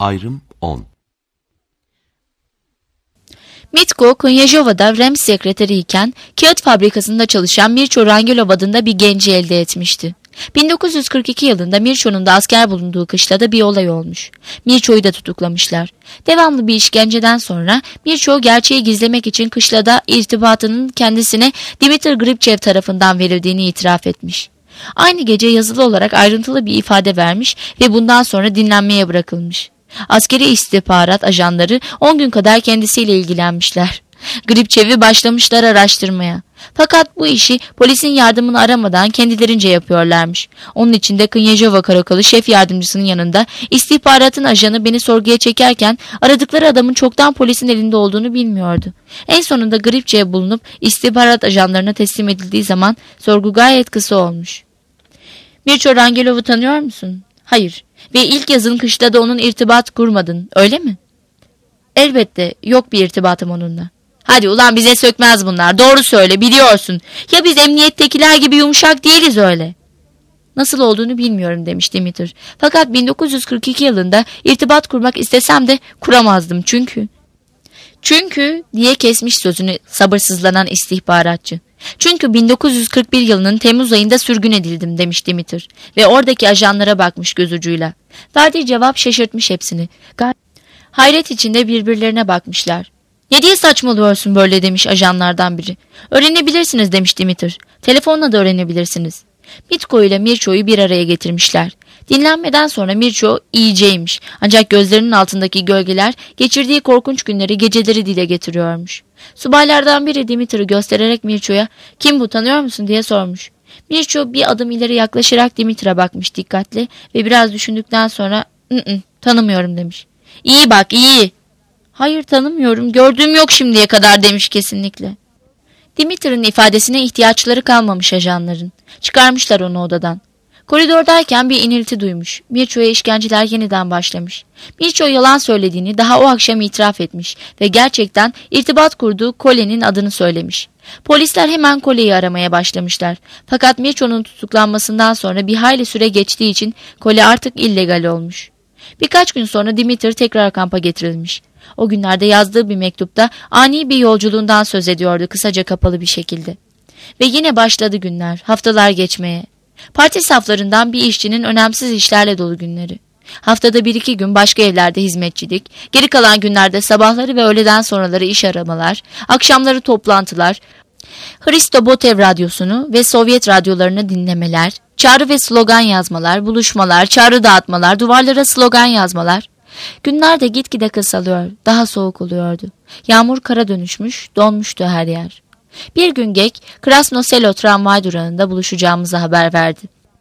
Ayrım 10. Mitko, Konyajova'da Rems sekreteriyken kağıt fabrikasında çalışan Mirço Rangilov adında bir genci elde etmişti. 1942 yılında Mirço'nun da asker bulunduğu kışlada bir olay olmuş. Mirço'yu da tutuklamışlar. Devamlı bir işkenceden sonra Mirço gerçeği gizlemek için kışlada irtibatının kendisine Dimitri Gripçev tarafından verildiğini itiraf etmiş. Aynı gece yazılı olarak ayrıntılı bir ifade vermiş ve bundan sonra dinlenmeye bırakılmış. Askeri istihbarat ajanları 10 gün kadar kendisiyle ilgilenmişler. Gripçev'i başlamışlar araştırmaya. Fakat bu işi polisin yardımını aramadan kendilerince yapıyorlarmış. Onun için de Knyazhova karakolu şef yardımcısının yanında istihbaratın ajanı beni sorguya çekerken aradıkları adamın çoktan polisin elinde olduğunu bilmiyordu. En sonunda Gripçev bulunup istihbarat ajanlarına teslim edildiği zaman sorgu gayet kısa olmuş. Mirço Rangilov'u tanıyor musun? Hayır. Ve ilk yazın kışta da onun irtibat kurmadın, öyle mi? Elbette, yok bir irtibatım onunla. Hadi ulan, bize sökmez bunlar, doğru söyle, biliyorsun. Ya biz emniyettekiler gibi yumuşak değiliz öyle. Nasıl olduğunu bilmiyorum demiş Dimitri. Fakat 1942 yılında irtibat kurmak istesem de kuramazdım Çünkü diye kesmiş sözünü sabırsızlanan istihbaratçı. Çünkü 1941 yılının Temmuz ayında sürgün edildim demiş Dimitri ve oradaki ajanlara bakmış göz ucuyla. Verdiği cevap şaşırtmış hepsini. Hayret içinde birbirlerine bakmışlar. Ne diye saçmalıyorsun böyle demiş ajanlardan biri. Öğrenebilirsiniz demiş Dimitri. Telefonla da öğrenebilirsiniz. Mitko ile Mirço'yu bir araya getirmişler. Dinlenmeden sonra Mirço iyiceymiş. Ancak gözlerinin altındaki gölgeler geçirdiği korkunç günleri, geceleri dile getiriyormuş. Subaylardan biri Dimitri'yi göstererek Mirço'ya "Kim bu, tanıyor musun?" diye sormuş. Mirço bir adım ileri yaklaşarak Dimitri'ye bakmış dikkatle ve biraz düşündükten sonra tanımıyorum demiş. İyi bak, iyi. Hayır, tanımıyorum, gördüğüm yok şimdiye kadar demiş kesinlikle. Dimitri'nin ifadesine ihtiyaçları kalmamış ajanların. Çıkarmışlar onu odadan. Koridordayken bir inilti duymuş. Mirço'ya işkenceler yeniden başlamış. Mirço yalan söylediğini daha o akşam itiraf etmiş ve gerçekten irtibat kurduğu Kole'nin adını söylemiş. Polisler hemen Kole'yi aramaya başlamışlar. Fakat Mirço'nun tutuklanmasından sonra bir hayli süre geçtiği için Kole artık illegal olmuş. Birkaç gün sonra Dimitri tekrar kampa getirilmiş. O günlerde yazdığı bir mektupta ani bir yolculuğundan söz ediyordu kısaca, kapalı bir şekilde. Ve yine başladı günler, haftalar geçmeye. Parti saflarından bir işçinin önemsiz işlerle dolu günleri. Haftada 1-2 gün başka evlerde hizmetçilik, geri kalan günlerde sabahları ve öğleden sonraları iş aramalar, akşamları toplantılar, Hristo Botev radyosunu ve Sovyet radyolarını dinlemeler, çağrı ve slogan yazmalar, buluşmalar, çağrı dağıtmalar, duvarlara slogan yazmalar. Günler de gitgide kısalıyor, daha soğuk oluyordu. Yağmur kara dönüşmüş, donmuştu her yer. Bir gün Gek, Krasnoselo tramvay durağında buluşacağımızı haber verdi.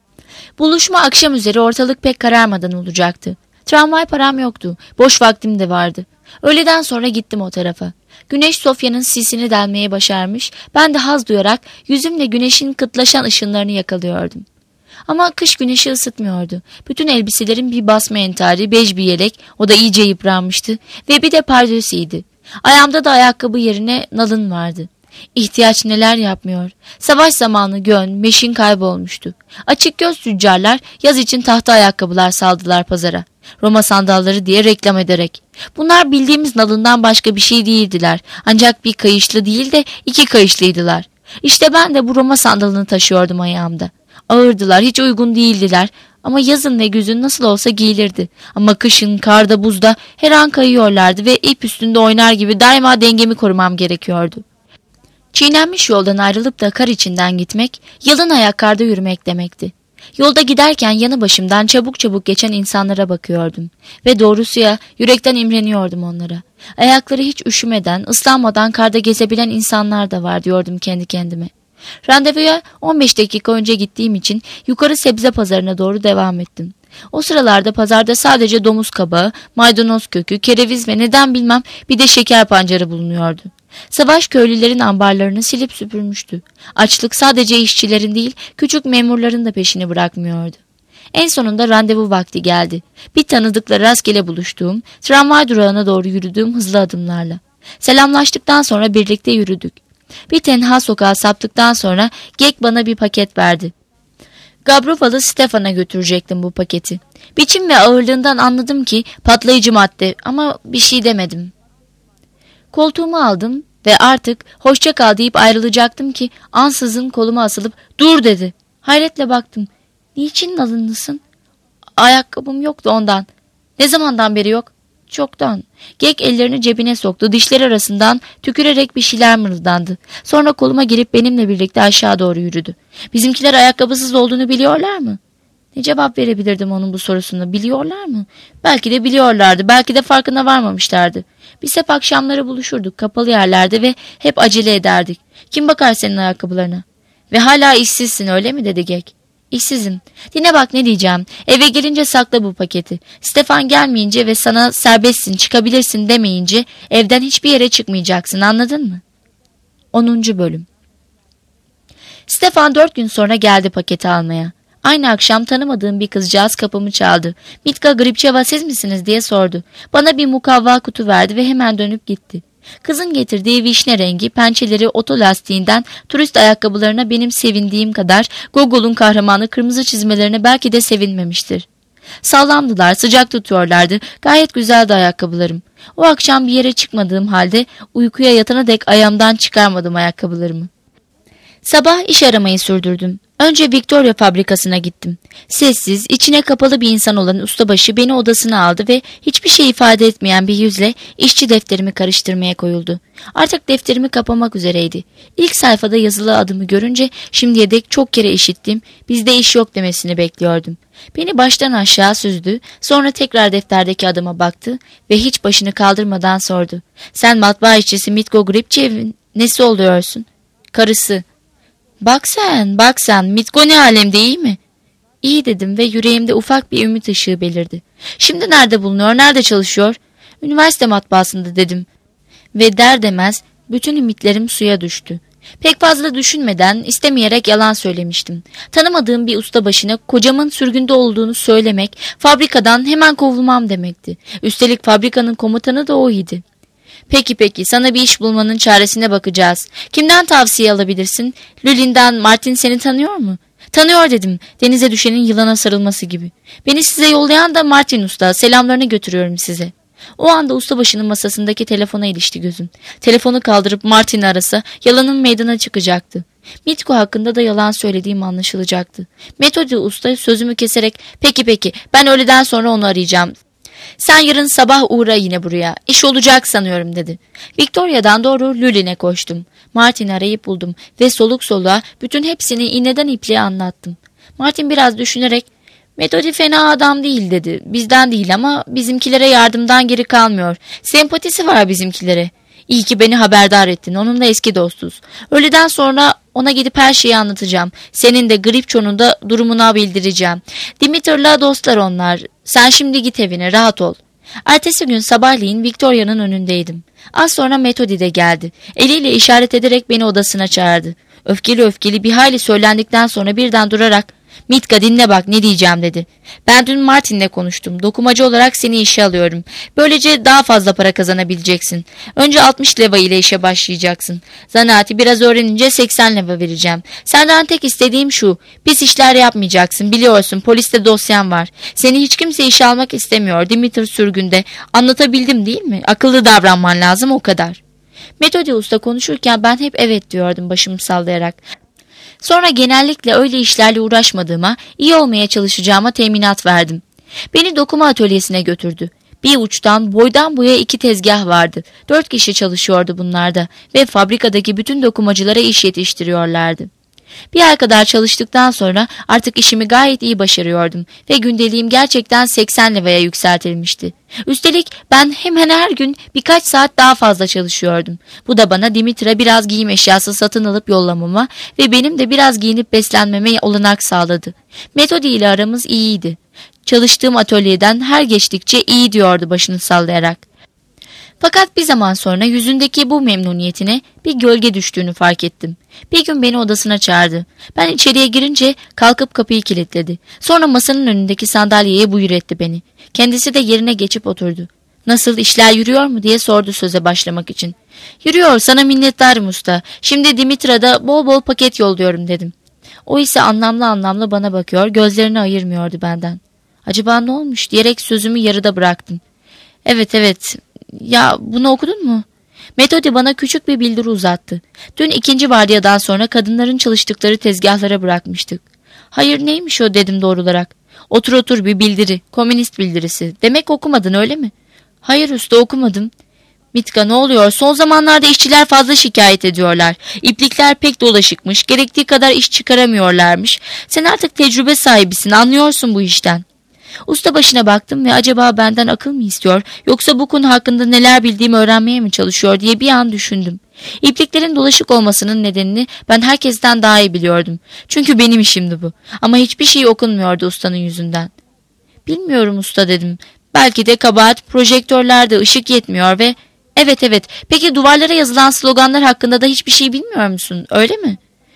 Buluşma akşam üzeri ortalık pek kararmadan olacaktı. Tramvay param yoktu, boş vaktim de vardı. Öğleden sonra gittim o tarafa. Güneş Sofya'nın sisini delmeye başarmış, ben de haz duyarak yüzümle güneşin kıtlaşan ışınlarını yakalıyordum. Ama kış güneşi ısıtmıyordu. Bütün elbiselerim bir basma entari, bej bir yelek, o da iyice yıpranmıştı ve bir de pardösiydi. Ayağımda da ayakkabı yerine nalın vardı. İhtiyaç neler yapmıyor. Savaş zamanı gön, meşin kaybolmuştu. Açık göz tüccarlar yaz için tahta ayakkabılar saldılar pazara. Roma sandalları diye reklam ederek. Bunlar bildiğimiz nalından başka bir şey değildiler. Ancak bir kayışlı değil de 2 kayışlıydılar. İşte ben de bu Roma sandalını taşıyordum ayağımda. Ağırdılar, hiç uygun değildiler. Ama yazın ve güzün nasıl olsa giyilirdi. Ama kışın, karda, buzda her an kayıyorlardı ve ip üstünde oynar gibi daima dengemi korumam gerekiyordu. Çiğnenmiş yoldan ayrılıp da kar içinden gitmek, yalın ayak karda yürümek demekti. Yolda giderken yanı başımdan çabuk çabuk geçen insanlara bakıyordum. Ve doğrusuya yürekten imreniyordum onlara. Ayakları hiç üşümeden, ıslanmadan karda gezebilen insanlar da var diyordum kendi kendime. Randevuya 15 dakika önce gittiğim için yukarı sebze pazarına doğru devam ettim. O sıralarda pazarda sadece domuz kabağı, maydanoz kökü, kereviz ve neden bilmem bir de şeker pancarı bulunuyordu. Savaş köylülerin ambarlarını silip süpürmüştü. Açlık sadece işçilerin değil, küçük memurların da peşini bırakmıyordu. En sonunda randevu vakti geldi. Bir tanıdıkla rastgele buluştuğum, tramvay durağına doğru yürüdüğüm hızlı adımlarla. Selamlaştıktan sonra birlikte yürüdük. Bir tenha sokağa saptıktan sonra Gek bana bir paket verdi. Gabrovalı Stefan'a götürecektim bu paketi. Biçim ve ağırlığından anladım ki patlayıcı madde ama bir şey demedim. Koltuğumu aldım ve artık hoşça kal deyip ayrılacaktım ki ansızın koluma asılıp dur dedi. Hayretle baktım. Niçin alınlısın? Ayakkabım yoktu ondan. Ne zamandan beri yok? Çoktan. Gek ellerini cebine soktu. Dişleri arasından tükürerek bir şeyler mırıldandı. Sonra koluma girip benimle birlikte aşağı doğru yürüdü. Bizimkiler ayakkabısız olduğunu biliyorlar mı? Ne cevap verebilirdim onun bu sorusuna? Biliyorlar mı? Belki de biliyorlardı. Belki de farkına varmamışlardı. Biz hep akşamları buluşurduk kapalı yerlerde ve hep acele ederdik. Kim bakar senin ayakkabılarına? Ve hala işsizsin öyle mi dedi Gek. İşsizim. Dinle bak ne diyeceğim. Eve gelince sakla bu paketi. Stefan gelmeyince ve sana serbestsin çıkabilirsin demeyince evden hiçbir yere çıkmayacaksın, anladın mı? 10. Bölüm. Stefan 4 gün sonra geldi paketi almaya. Aynı akşam tanımadığım bir kızcağız kapımı çaldı. Mitka Gripçeva siz misiniz diye sordu. Bana bir mukavva kutu verdi ve hemen dönüp gitti. Kızın getirdiği vişne rengi pençeleri oto lastiğinden turist ayakkabılarına benim sevindiğim kadar Gogol'un kahramanı kırmızı çizmelerine belki de sevinmemiştir. Sağlamdılar, sıcak tutuyorlardı, gayet güzeldi ayakkabılarım. O akşam bir yere çıkmadığım halde uykuya yatana dek ayağımdan çıkarmadım ayakkabılarımı. Sabah iş aramayı sürdürdüm. Önce Victoria fabrikasına gittim. Sessiz, içine kapalı bir insan olan ustabaşı beni odasına aldı ve hiçbir şey ifade etmeyen bir yüzle işçi defterimi karıştırmaya koyuldu. Artık defterimi kapamak üzereydi. İlk sayfada yazılı adımı görünce şimdiye dek çok kere işittim, bizde iş yok demesini bekliyordum. Beni baştan aşağı süzdü, sonra tekrar defterdeki adıma baktı ve hiç başını kaldırmadan sordu. Sen matbaa işçisi Mitko Gripçev'in nesi oluyorsun? Karısı. Bak sen, Mitko ne alemde iyi mi? İyi dedim ve yüreğimde ufak bir ümit ışığı belirdi. Şimdi nerede bulunuyor, nerede çalışıyor? Üniversite matbaasında dedim. Ve der demez bütün ümitlerim suya düştü. Pek fazla düşünmeden istemeyerek yalan söylemiştim. Tanımadığım bir ustabaşına kocamın sürgünde olduğunu söylemek fabrikadan hemen kovulmam demekti. Üstelik fabrikanın komutanı da o idi. Peki sana bir iş bulmanın çaresine bakacağız. Kimden tavsiye alabilirsin? Lülin'den. Martin seni tanıyor mu? Tanıyor dedim. Denize düşenin yılana sarılması gibi. Beni size yollayan da Martin usta. Selamlarını götürüyorum size. O anda ustabaşının masasındaki telefona ilişti gözüm. Telefonu kaldırıp Martin'i arasa yalanın meydana çıkacaktı. Mitko hakkında da yalan söylediğim anlaşılacaktı. Metodi usta sözümü keserek peki ben öğleden sonra onu arayacağım. Sen yarın sabah uğra yine buraya. İş olacak sanıyorum dedi. Victoria'dan doğru Lülin'e koştum. Martin'i arayıp buldum ve soluk soluğa bütün hepsini iğneden ipliğe anlattım. Martin biraz düşünerek Metodi fena adam değil dedi. Bizden değil ama bizimkilere yardımdan geri kalmıyor. Sempatisi var bizimkilere. İyi ki beni haberdar ettin. Onunla eski dostuz. Öğleden sonra ona gidip her şeyi anlatacağım. Senin de Gripço'nun da durumuna bildireceğim. Dimitr'la dostlar onlar. Sen şimdi git evine, rahat ol. Ertesi gün sabahleyin Victoria'nın önündeydim. Az sonra Metodi de geldi. Eliyle işaret ederek beni odasına çağırdı. Öfkeli bir hayli söylendikten sonra birden durarak Mitka dinle bak ne diyeceğim dedi. Ben dün Martin'le konuştum. Dokumacı olarak seni işe alıyorum. Böylece daha fazla para kazanabileceksin. Önce 60 leva ile işe başlayacaksın. Zanaati biraz öğrenince 80 leva vereceğim. Senden tek istediğim şu. Pis işler yapmayacaksın. Biliyorsun poliste dosyan var. Seni hiç kimse işe almak istemiyor. Dimitri sürgünde. Anlatabildim değil mi? Akıllı davranman lazım o kadar. Metodi usta konuşurken ben hep evet diyordum başımı sallayarak. Sonra genellikle öyle işlerle uğraşmadığıma, iyi olmaya çalışacağıma teminat verdim. Beni dokuma atölyesine götürdü. Bir uçtan boydan boya 2 tezgah vardı. 4 kişi çalışıyordu bunlarda ve fabrikadaki bütün dokumacılara iş yetiştiriyorlardı. Bir ay kadar çalıştıktan sonra artık işimi gayet iyi başarıyordum ve gündeliğim gerçekten 80 levaya yükseltilmişti. Üstelik ben hemen her gün birkaç saat daha fazla çalışıyordum. Bu da bana Dimitr'a biraz giyim eşyası satın alıp yollamama ve benim de biraz giyinip beslenmeme olanak sağladı. Metodi ile aramız iyiydi. Çalıştığım atölyeden her geçtikçe iyi diyordu başını sallayarak. Fakat bir zaman sonra yüzündeki bu memnuniyetine bir gölge düştüğünü fark ettim. Bir gün beni odasına çağırdı. Ben içeriye girince kalkıp kapıyı kilitledi. Sonra masanın önündeki sandalyeye buyur etti beni. Kendisi de yerine geçip oturdu. Nasıl, işler yürüyor mu diye sordu söze başlamak için. Yürüyor, sana minnettarım usta. Şimdi Dimitra'da bol bol paket yolluyorum dedim. O ise anlamlı anlamlı bana bakıyor, gözlerini ayırmıyordu benden. Acaba ne olmuş diyerek sözümü yarıda bıraktım. Evet. Ya bunu okudun mu? Metodi bana küçük bir bildiri uzattı. Dün ikinci vardiyadan sonra kadınların çalıştıkları tezgahlara bırakmıştık. Hayır, neymiş o dedim doğrularak. Otur bir bildiri. Komünist bildirisi. Demek okumadın öyle mi? Hayır usta, okumadım. Mitka, ne oluyor? Son zamanlarda işçiler fazla şikayet ediyorlar. İplikler pek dolaşıkmış. Gerektiği kadar iş çıkaramıyorlarmış. Sen artık tecrübe sahibisin. Anlıyorsun bu işten. Usta başına baktım ve acaba benden akıl mı istiyor, yoksa bu konu hakkında neler bildiğimi öğrenmeye mi çalışıyor diye bir an düşündüm. İpliklerin dolaşık olmasının nedenini ben herkesten daha iyi biliyordum. Çünkü benim işimdi bu. Ama hiçbir şey okunmuyordu ustanın yüzünden. Bilmiyorum usta dedim. Belki de kabahat projektörlerde ışık yetmiyor ve... Evet. Peki duvarlara yazılan sloganlar hakkında da hiçbir şey bilmiyor musun? Öyle mi?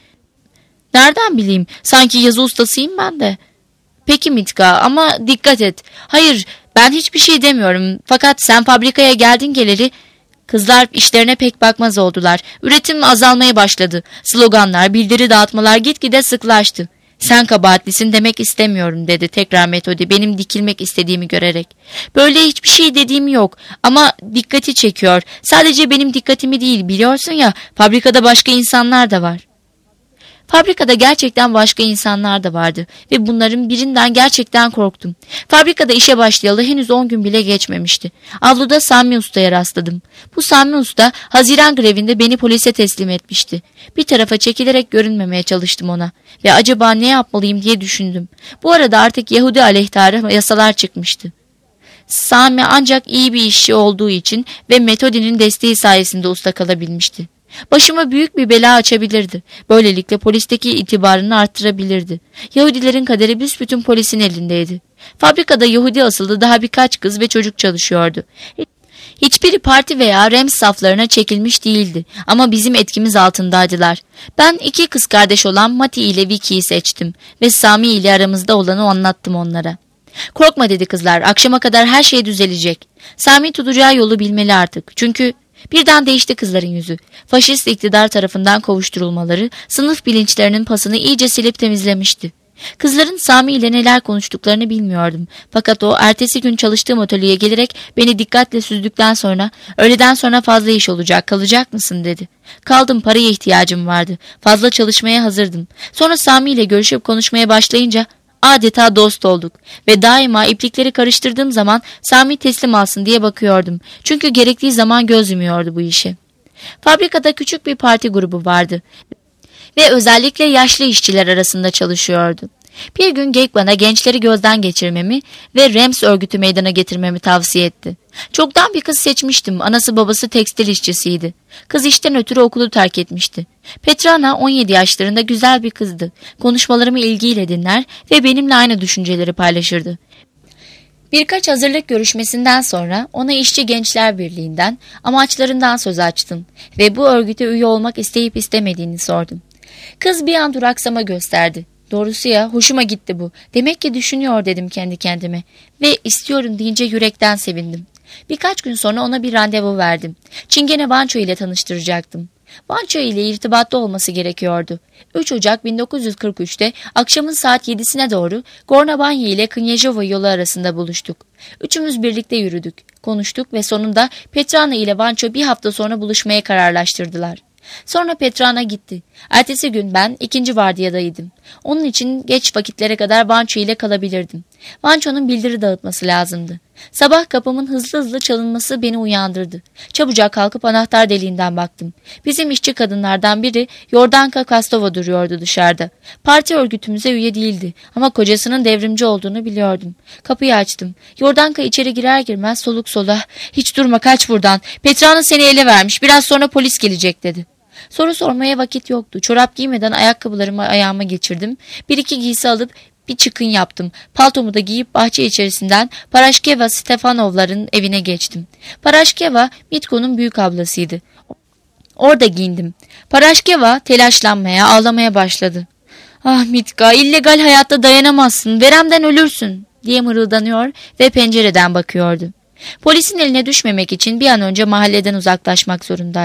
Nereden bileyim? Sanki yazı ustasıyım ben de. Peki Mitka, ama dikkat et. Hayır, ben hiçbir şey demiyorum. Fakat sen fabrikaya geldin geleli kızlar işlerine pek bakmaz oldular. Üretim azalmaya başladı. Sloganlar, bildiri dağıtmalar gitgide sıklaştı. Sen kabahatlisin demek istemiyorum dedi tekrar Metodi, benim dikilmek istediğimi görerek. Böyle hiçbir şey dediğim yok ama dikkati çekiyor. Sadece benim dikkatimi değil, biliyorsun ya, fabrikada başka insanlar da var. Fabrikada gerçekten başka insanlar da vardı ve bunların birinden gerçekten korktum. Fabrikada işe başlayalı henüz 10 gün bile geçmemişti. Avluda Sami Usta'ya rastladım. Bu Sami Usta Haziran grevinde beni polise teslim etmişti. Bir tarafa çekilerek görünmemeye çalıştım ona ve acaba ne yapmalıyım diye düşündüm. Bu arada artık Yahudi aleyhtarı yasalar çıkmıştı. Sami ancak iyi bir işçi olduğu için ve Metodi'nin desteği sayesinde usta kalabilmişti. Başıma büyük bir bela açabilirdi. Böylelikle polisteki itibarını arttırabilirdi. Yahudilerin kaderi büsbütün polisin elindeydi. Fabrikada Yahudi asıllı daha birkaç kız ve çocuk çalışıyordu. Hiçbiri parti veya Rems saflarına çekilmiş değildi ama bizim etkimiz altındaydılar. Ben 2 kız kardeş olan Mati ile Vicky'yi seçtim ve Sami ile aramızda olanı anlattım onlara. Korkma dedi kızlar, akşama kadar her şey düzelecek. Sami tutacağı yolu bilmeli artık, çünkü... Birden değişti kızların yüzü. Faşist iktidar tarafından kovuşturulmaları sınıf bilinçlerinin pasını iyice silip temizlemişti. Kızların Sami ile neler konuştuklarını bilmiyordum. Fakat o ertesi gün çalıştığım atölyeye gelerek beni dikkatle süzdükten sonra öğleden sonra fazla iş olacak, kalacak mısın dedi. Kaldım, paraya ihtiyacım vardı. Fazla çalışmaya hazırdım. Sonra Sami ile görüşüp konuşmaya başlayınca adeta dost olduk ve daima iplikleri karıştırdığım zaman Sami teslim alsın diye bakıyordum. Çünkü gerektiği zaman göz yumuyordu bu işe. Fabrikada küçük bir parti grubu vardı ve özellikle yaşlı işçiler arasında çalışıyordu. Bir gün Gek bana gençleri gözden geçirmemi ve Rems örgütü meydana getirmemi tavsiye etti. Çoktan bir kız seçmiştim. Anası babası tekstil işçisiydi. Kız işten ötürü okulu terk etmişti. Petrana 17 yaşlarında güzel bir kızdı. Konuşmalarımı ilgiyle dinler ve benimle aynı düşünceleri paylaşırdı. Birkaç hazırlık görüşmesinden sonra ona İşçi Gençler Birliği'nden, amaçlarından söz açtım ve bu örgüte üye olmak isteyip istemediğini sordum. Kız bir an duraksama gösterdi. Doğrusu ya, hoşuma gitti bu. Demek ki düşünüyor dedim kendi kendime ve istiyorum deyince yürekten sevindim. Birkaç gün sonra ona bir randevu verdim. Çingene Vanço ile tanıştıracaktım. Vanço ile irtibatta olması gerekiyordu. 3 Ocak 1943'te akşamın saat 7'sine doğru Gornabanya ile Knyazovo yolu arasında buluştuk. Üçümüz birlikte yürüdük, konuştuk ve sonunda Petrana ile Vanço bir hafta sonra buluşmaya kararlaştırdılar. Sonra Petrana gitti. Ertesi gün ben 2. vardiyadaydım. Onun için geç vakitlere kadar Vanço ile kalabilirdim. Vanço'nun bildiri dağıtması lazımdı. Sabah kapımın hızlı çalınması beni uyandırdı. Çabucak kalkıp anahtar deliğinden baktım. Bizim işçi kadınlardan biri Yordanka Kastova duruyordu dışarıda. Parti örgütümüze üye değildi ama kocasının devrimci olduğunu biliyordum. Kapıyı açtım. Yordanka içeri girer girmez soluk soluğa "Hiç durma, kaç buradan. Petrana seni ele vermiş. Biraz sonra polis gelecek" dedi. Soru sormaya vakit yoktu. Çorap giymeden ayakkabılarımı ayağıma geçirdim. 1-2 giysi alıp bir çıkın yaptım. Paltomu da giyip bahçe içerisinden Paraşkeva Stefanovların evine geçtim. Paraşkeva Mitko'nun büyük ablasıydı. Orada giyindim. Paraşkeva telaşlanmaya, ağlamaya başladı. "Ah Mitka, illegal hayatta dayanamazsın, veremden ölürsün" diye mırıldanıyor ve pencereden bakıyordu. Polisin eline düşmemek için bir an önce mahalleden uzaklaşmak zorundaydım.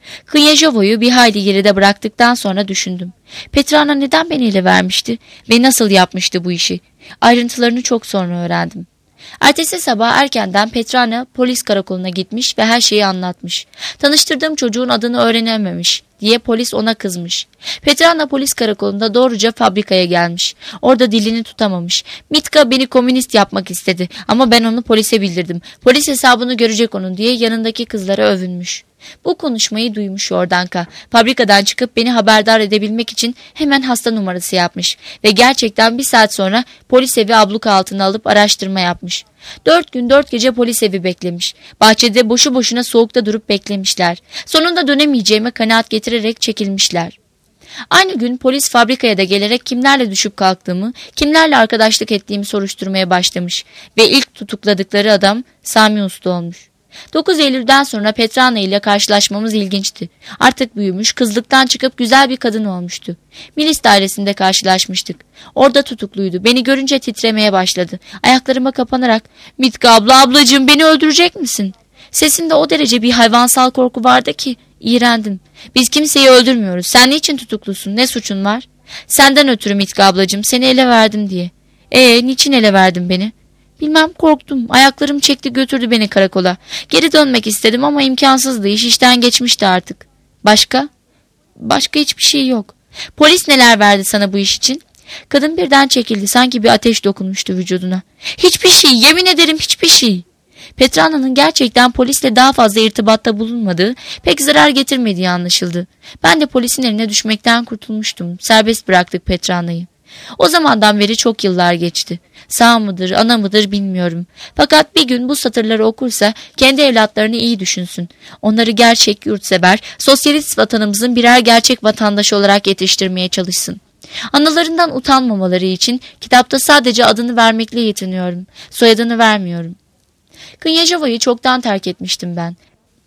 Knyazhovo'yu bir hayli geride bıraktıktan sonra düşündüm. Petrana neden beni ele vermişti ve nasıl yapmıştı bu işi? Ayrıntılarını çok sonra öğrendim. Ertesi sabah erkenden Petrana polis karakoluna gitmiş ve her şeyi anlatmış. Tanıştırdığım çocuğun adını öğrenememiş diye polis ona kızmış. Petrana polis karakolunda doğruca fabrikaya gelmiş. Orada dilini tutamamış. Mitka beni komünist yapmak istedi ama ben onu polise bildirdim. Polis hesabını görecek onun diye yanındaki kızlara övünmüş. Bu konuşmayı duymuş Yordanka. Fabrikadan çıkıp beni haberdar edebilmek için hemen hasta numarası yapmış. Ve gerçekten bir saat sonra polis evi abluka altına alıp araştırma yapmış. 4 gün 4 gece polis evi beklemiş. Bahçede boşu boşuna soğukta durup beklemişler. Sonunda dönemeyeceğime kanaat getirerek çekilmişler. Aynı gün polis fabrikaya da gelerek kimlerle düşüp kalktığımı, kimlerle arkadaşlık ettiğimi soruşturmaya başlamış. Ve ilk tutukladıkları adam Sami Usta olmuş. 9 Eylül'den sonra Petrana ile karşılaşmamız ilginçti. Artık büyümüş, kızlıktan çıkıp güzel bir kadın olmuştu. Milis dairesinde karşılaşmıştık. Orada tutukluydu. Beni görünce titremeye başladı. Ayaklarıma kapanarak "Mitka abla, ablacığım, beni öldürecek misin?" Sesinde o derece bir hayvansal korku vardı ki iğrendim. "Biz kimseyi öldürmüyoruz. Sen niçin tutuklusun? Ne suçun var?" "Senden ötürü Mitka ablacığım, seni ele verdim diye." Niçin ele verdin beni?" "Bilmem, korktum. Ayaklarım çekti götürdü beni karakola. Geri dönmek istedim ama imkansızdı. İş işten geçmişti artık." "Başka?" "Başka hiçbir şey yok." "Polis neler verdi sana bu iş için?" Kadın birden çekildi. Sanki bir ateş dokunmuştu vücuduna. "Hiçbir şey, yemin ederim hiçbir şey." Petrana'nın gerçekten polisle daha fazla irtibatta bulunmadığı, pek zarar getirmediği anlaşıldı. Ben de polisin eline düşmekten kurtulmuştum. Serbest bıraktık Petrana'yı. O zamandan beri çok yıllar geçti. Sağ mıdır, ana mıdır bilmiyorum. Fakat bir gün bu satırları okursa kendi evlatlarını iyi düşünsün. Onları gerçek yurtsever, sosyalist vatanımızın birer gerçek vatandaşı olarak yetiştirmeye çalışsın. Analarından utanmamaları için kitapta sadece adını vermekle yetiniyorum. Soyadını vermiyorum. Knyazhovo'yu çoktan terk etmiştim ben.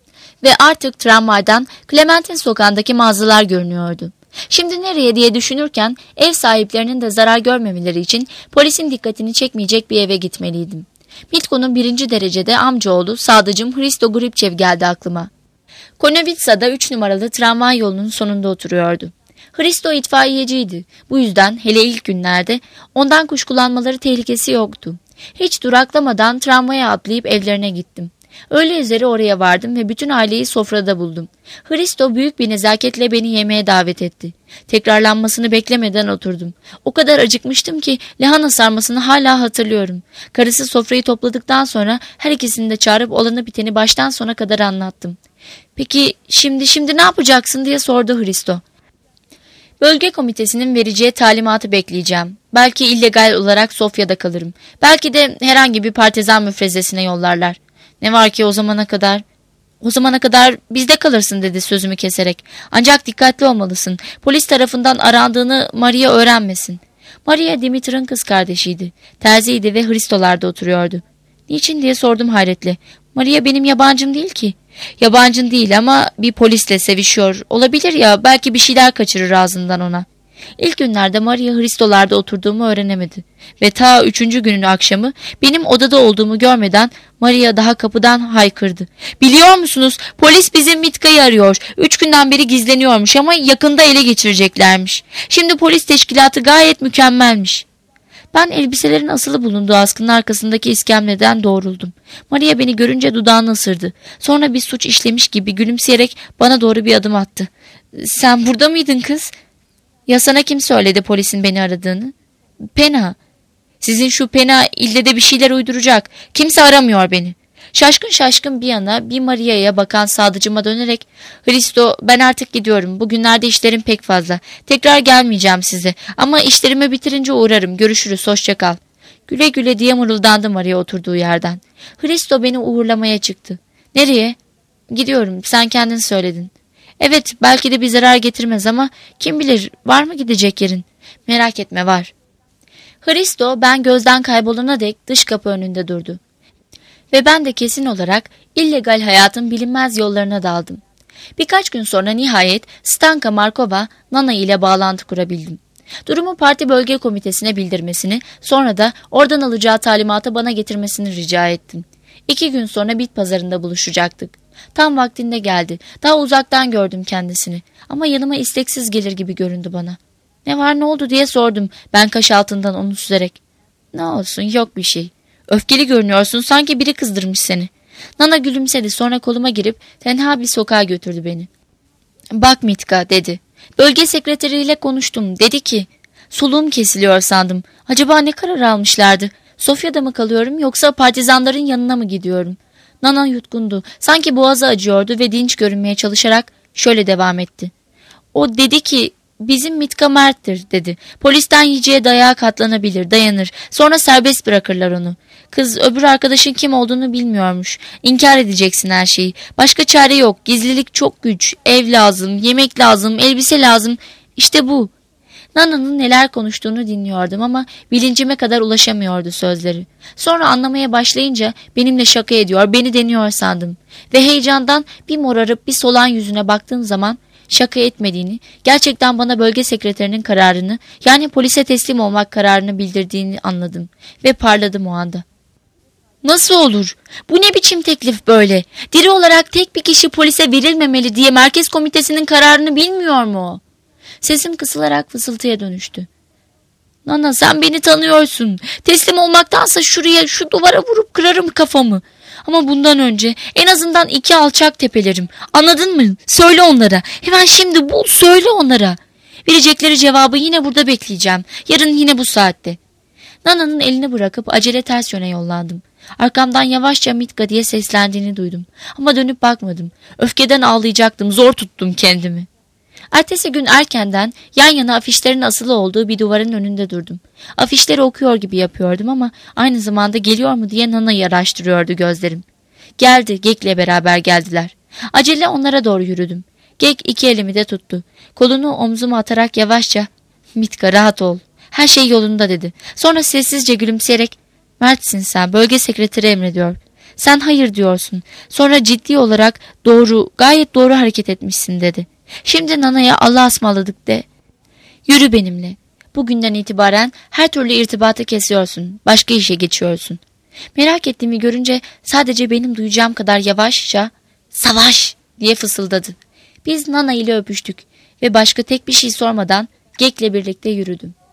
Ve artık tramvaydan Clementin sokağındaki mağazalar görünüyordu. Şimdi nereye diye düşünürken ev sahiplerinin de zarar görmemeleri için polisin dikkatini çekmeyecek bir eve gitmeliydim. Mitko'nun 1. derecede amcaoğlu Sadıcım Hristo Gripçev geldi aklıma. Konovitsa'da 3 numaralı tramvay yolunun sonunda oturuyordu. Hristo itfaiyeciydi. Bu yüzden hele ilk günlerde ondan kuşkulanmaları tehlikesi yoktu. Hiç duraklamadan tramvaya atlayıp evlerine gittim. Öğle üzeri oraya vardım ve bütün aileyi sofrada buldum. Hristo büyük bir nezaketle beni yemeğe davet etti. Tekrarlanmasını beklemeden oturdum. O kadar acıkmıştım ki lahana sarmasını hala hatırlıyorum. Karısı sofrayı topladıktan sonra her ikisini de çağırıp olanı biteni baştan sona kadar anlattım. "Peki şimdi ne yapacaksın?" diye sordu Hristo. "Bölge komitesinin vereceği talimatı bekleyeceğim. Belki illegal olarak Sofya'da kalırım. Belki de herhangi bir partizan müfrezesine yollarlar. Ne var ki o zamana kadar?" "O zamana kadar bizde kalırsın," dedi sözümü keserek. "Ancak dikkatli olmalısın. Polis tarafından arandığını Maria öğrenmesin." Maria Dimitr'ın kız kardeşiydi. Terziydi ve Hristolar'da oturuyordu. "Niçin?" diye sordum hayretle. "Maria benim yabancım değil ki." "Yabancın değil ama bir polisle sevişiyor. Olabilir ya, belki bir şeyler kaçırır ağzından ona." İlk günlerde Maria Hristolar'da oturduğumu öğrenemedi. Ve ta 3. günün akşamı benim odada olduğumu görmeden Maria daha kapıdan haykırdı. "Biliyor musunuz? Polis bizim Mitka'yı arıyor. 3 günden beri gizleniyormuş ama yakında ele geçireceklermiş. Şimdi polis teşkilatı gayet mükemmelmiş." Ben elbiselerin asılı bulunduğu askının arkasındaki iskemleden doğruldum. Maria beni görünce dudağını ısırdı. Sonra bir suç işlemiş gibi gülümseyerek bana doğru bir adım attı. "Sen burada mıydın kız?" "Ya sana kim söyledi polisin beni aradığını?" "Pena." "Sizin şu Pena ille de bir şeyler uyduracak. Kimse aramıyor beni." Şaşkın bir yana bir Maria'ya bakan Sadıcıma dönerek "Hristo, ben artık gidiyorum. Bugünlerde işlerim pek fazla. Tekrar gelmeyeceğim size. Ama işlerimi bitirince uğrarım. Görüşürüz, hoşça kal." "Güle güle," diye mırıldandı Maria oturduğu yerden. Hristo beni uğurlamaya çıktı. "Nereye?" "Gidiyorum, sen kendin söyledin." "Evet, belki de bir zarar getirmez ama kim bilir, var mı gidecek yerin?" "Merak etme, var." Hristo ben gözden kaybolana dek dış kapı önünde durdu. Ve ben de kesin olarak illegal hayatın bilinmez yollarına daldım. Birkaç gün sonra nihayet Stanka Markova Nana ile bağlantı kurabildim. Durumu parti bölge komitesine bildirmesini, sonra da oradan alacağı talimatı bana getirmesini rica ettim. 2 gün sonra bit pazarında buluşacaktık. Tam vaktinde geldi. Daha uzaktan gördüm kendisini. Ama yanıma isteksiz gelir gibi göründü bana. Ne var ne oldu diye sordum ben kaş altından onu süzerek. Ne olsun yok bir şey. Öfkeli görünüyorsun sanki biri kızdırmış seni. Nana gülümsedi sonra koluma girip tenha bir sokağa götürdü beni. Bak Mitka dedi. Bölge sekreteriyle konuştum. Dedi ki soluğum kesiliyor sandım. Acaba ne karar almışlardı? Sofya'da mı kalıyorum yoksa partizanların yanına mı gidiyorum? Nana yutkundu. Sanki boğazı acıyordu ve dinç görünmeye çalışarak şöyle devam etti. O dedi ki bizim Mitka merttir dedi. Polisten yiyeceğe dayağa katlanabilir, dayanır. Sonra serbest bırakırlar onu. Kız öbür arkadaşın kim olduğunu bilmiyormuş. İnkar edeceksin her şeyi. Başka çare yok. Gizlilik çok güç. Ev lazım, yemek lazım, elbise lazım. İşte bu. Nana'nın neler konuştuğunu dinliyordum ama bilincime kadar ulaşamıyordu sözleri. Sonra anlamaya başlayınca benimle şaka ediyor, beni deniyor sandım. Ve heyecandan bir morarıp bir solan yüzüne baktığım zaman şaka etmediğini, gerçekten bana bölge sekreterinin kararını, yani polise teslim olmak kararını bildirdiğini anladım. Ve parladım o anda. Nasıl olur? Bu ne biçim teklif böyle? Diri olarak tek bir kişi polise verilmemeli diye merkez komitesinin kararını bilmiyor mu o? Sesim kısılarak fısıltıya dönüştü. Nana sen beni tanıyorsun. Teslim olmaktansa şuraya şu duvara vurup kırarım kafamı. Ama bundan önce en azından 2 alçak tepelerim. Anladın mı? Söyle onlara. Hemen şimdi bul söyle onlara. Verecekleri cevabı yine burada bekleyeceğim. Yarın yine bu saatte. Nana'nın elini bırakıp acele ters yöne yollandım. Arkamdan yavaşça Mitka diye seslendiğini duydum. Ama dönüp bakmadım. Öfkeden ağlayacaktım. Zor tuttum kendimi. Ertesi gün erkenden yan yana afişlerin asılı olduğu bir duvarın önünde durdum. Afişleri okuyor gibi yapıyordum ama aynı zamanda geliyor mu diye Nana'yı araştırıyordu gözlerim. Geldi, Gek'le beraber geldiler. Acele onlara doğru yürüdüm. Gek 2 elimi de tuttu. Kolunu omzuma atarak yavaşça "Mitka rahat ol. Her şey yolunda" dedi. Sonra sessizce gülümseyerek "Mertsin sen, bölge sekreteri emrediyor. Sen hayır diyorsun. Sonra ciddi olarak doğru, gayet doğru hareket etmişsin" dedi. "Şimdi Nana'ya Allah'a ısmarladık de. Yürü benimle. Bugünden itibaren her türlü irtibatı kesiyorsun. Başka işe geçiyorsun." Merak ettiğimi görünce sadece benim duyacağım kadar yavaşça "Savaş!" diye fısıldadı. Biz Nana ile öpüştük ve başka tek bir şey sormadan Gek'le birlikte yürüdüm.